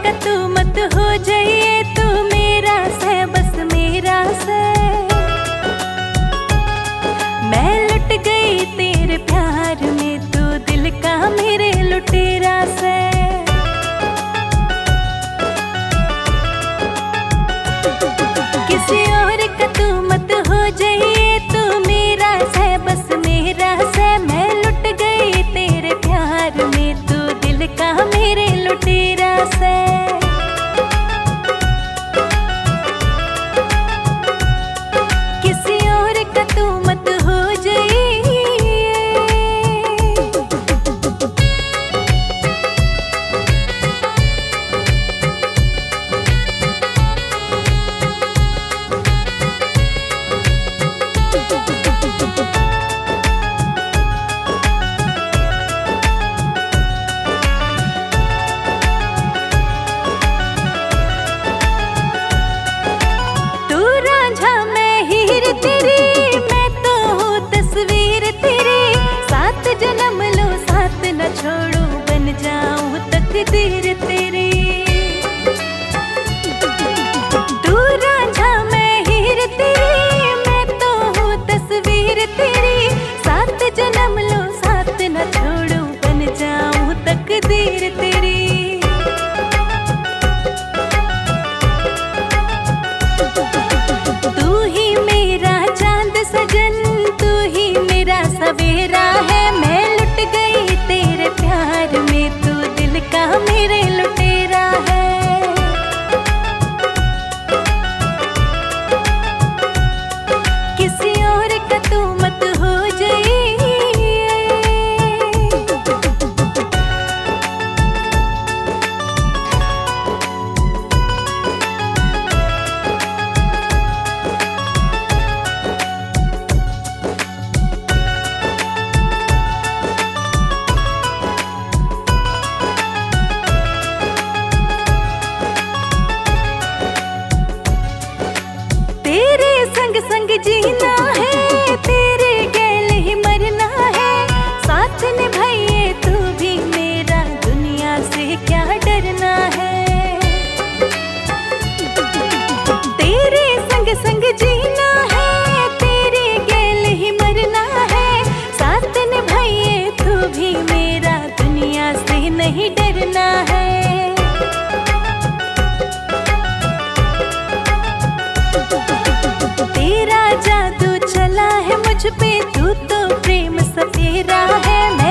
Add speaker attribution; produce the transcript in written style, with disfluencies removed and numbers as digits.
Speaker 1: का तू मत हो जाइए, तू मेरा से बस मेरा से। मैं लुट गई तेरे प्यार में, तू दिल का मेरे लुटेरा से। किसी और का तू मत हो जाइए, तू मेरा से बस मेरा से। मैं लुट गई तेरे प्यार में, तू दिल का मेरे लुटेरा से। किसी और का तू मत हो जाइए। तेरी मैं तो हूँ तस्वीर तेरी, साथ जन्म लो साथ न छोड़ू, बन जाऊँ तकदीर तेरी। तू रांझा मैं हीर तेरी, मैं तो हूँ तस्वीर तेरी, साथ जन्म लो साथ न छोड़ू, बन जाऊँ तकदीर तेरी। सजन तू ही मेरा सवेरा है, मैं लुट गई तेरे प्यार में, तू दिल का मेरे लुटेरा है। किसी और का तू मत हो जाइए। तेरे संग संग जीना है, तेरे गैल ही मरना है, साथ निभाइए तू भी मेरा, दुनिया से क्या डरना है। तेरे संग संग जीना है, तेरे गैल ही मरना है, साथ निभाइए तू भी मेरा, दुनिया से नहीं डरना है। तेरा जादू चला है मुझ पे, तू तो प्रेम सपेरा है।